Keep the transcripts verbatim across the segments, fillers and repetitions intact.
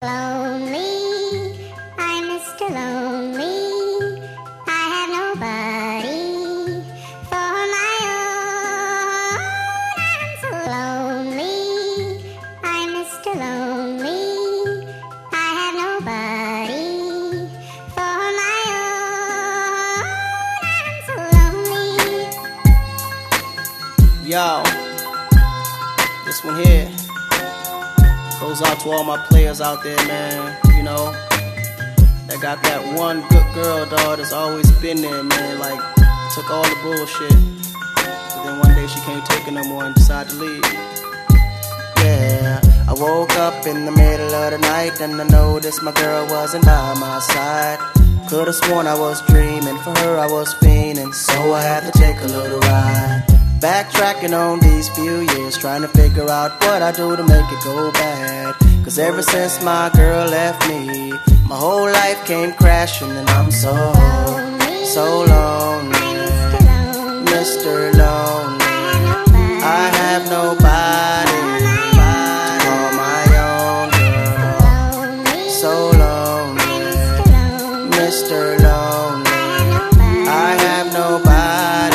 Lonely, I'm Mister Lonely. I have nobody for my own. I'm so lonely, I'm Mister Lonely. I have nobody for my own. I'm so lonely. Yo, this one here goes out to all my players out there, man. You know, that got that one good girl, dog, that's always been there, man. Like, took all the bullshit, but then one day she can't take it no more and decided to leave. Yeah, I woke up in the middle of the night and I noticed my girl wasn't by my side. Could've sworn I was dreaming, for her I was fiending, so I had to take a little ride. Backtracking on these few years, trying to figure out what I do to make it go bad. Cause ever since my girl left me, my whole life came crashing and I'm so, so lonely, Mister Lonely. I have nobody to call my own girl. So lonely, Mister Lonely. I have nobody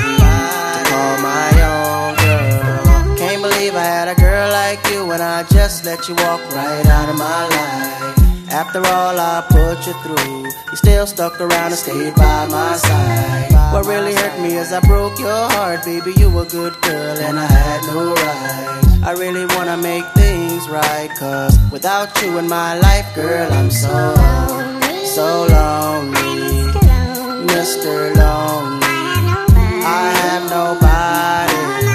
when I just let you walk right out of my life. After all I put you through, you still stuck around and stayed by my side. What really hurt me is I broke your heart, baby, you a good girl and I had no right. I really wanna make things right, cause without you in my life, girl, I'm so, so lonely, Mister Lonely. I have nobody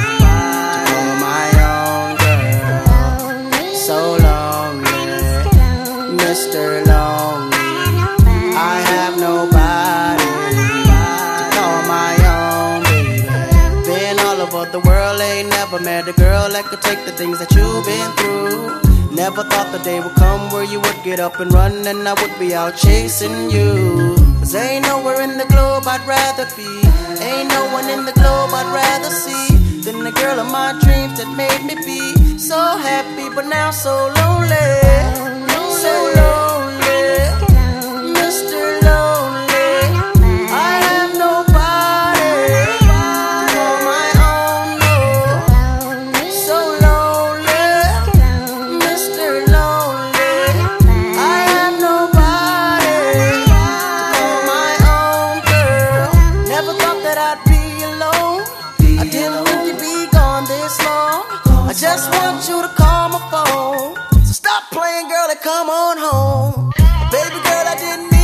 Mister Lonely. I have nobody to call my own, baby. Been all over the world, ain't never met a girl that could take the things that you've been through. Never thought the day would come where you would get up and run and I would be out chasing you. Cause ain't nowhere in the globe I'd rather be, ain't no one in the globe I'd rather see than the girl of my dreams that made me be so happy but now so lonely. So lonely, Mister Lonely. I have nobody to call my own, no. So lonely, Mister Lonely. I have nobody to call my own, girl. Never thought that I'd be alone. I didn't think you'd be gone this long. I just want you to call my phone. Stop playing, girl, and come on home. Baby girl, I didn't